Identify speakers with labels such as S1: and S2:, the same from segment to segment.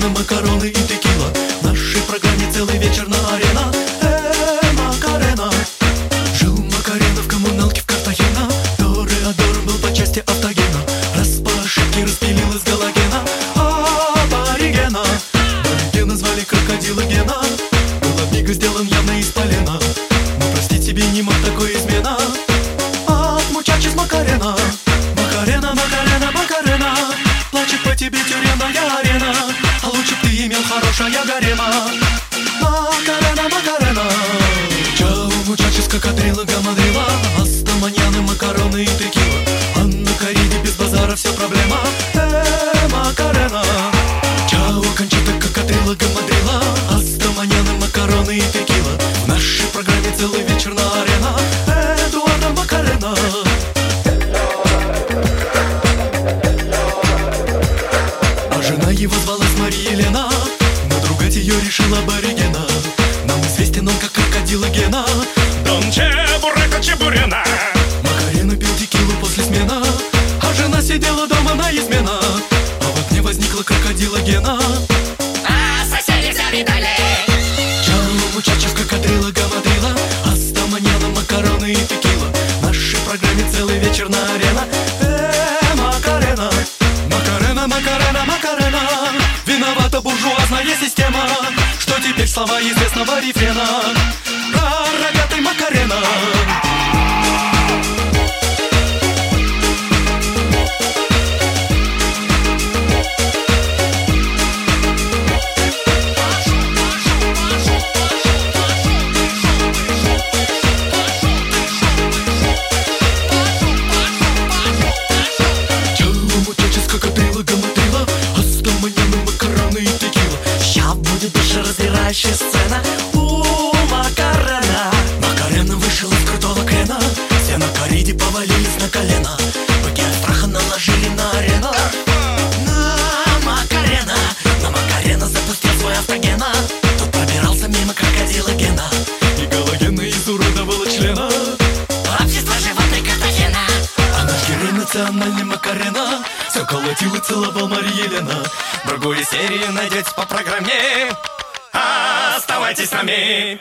S1: Макарена, макароны и текила. В нашей программе целый вечер на арена. Макарена. Жил Макарена в коммуналке в Картахена. Тореадором был по части автогена. Раз по ошибке распилил из галогена аборигена. Аборигена звали крокодила Гена. Был от мига сделан явно из полена. Но простить себе не мог такой измена. От мучачес Макарена. Макарена, Макарена, Макарена. Плачет по тебе тюремная арена. А лучше б ты имел хорошая гарема. Макарена, Макарена. Чао, мучачес, кокодрила, гамадрила. Аста, маньяна, макароны и текила. А на кориде без базара все проблема. Макарена. Чао, кончита, кокодрила, гамадрила. Аста, маньяна, макароны и текила. В нашей программе целый вечер на арена. Эдуарда Макарена. Жена его звалась Мария Елена, надругать ее решила аборигена. Нам известен он как крокодила Гена.
S2: Дон Чебурека Чебурена.
S1: Макарена пил текилу после смена, а жена сидела дома на измена. А в окне возникла крокодила Гена.
S2: А соседи все видали.
S1: Чао, мучачес, кокодрила, гамадрила. Аста, маньяна, макароны и текила. В нашей программе целый вечер на арена. Макарена. Макарена, Макарена, Макарена. Виновата буржуазная система, что теперь слова известного рефрена. Рогатый Макарена. Разбирающая сцена у Макарена. Макарена вышел из крутого крена. Все на кориде повалились на колено. Быки от страха наложили на арену. На Макарена запустил свой автогена. Тут пробирался мимо крокодила Гена. И галогена изуродовала члена
S2: Общество животных Картахена.
S1: А наш герой национальный Макарена все колотил и целовал Мария Елена.
S2: Другую серию найдете по программе. Оставайтесь с нами.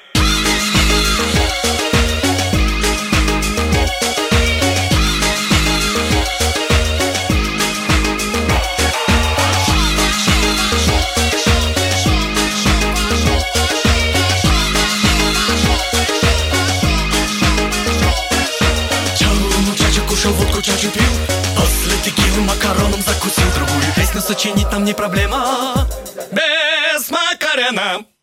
S1: Чао, мучача, кушал водку, чачу пил. После текилы макароном закусил. Другую песню сочинить нам не проблема.
S2: Без Макарена.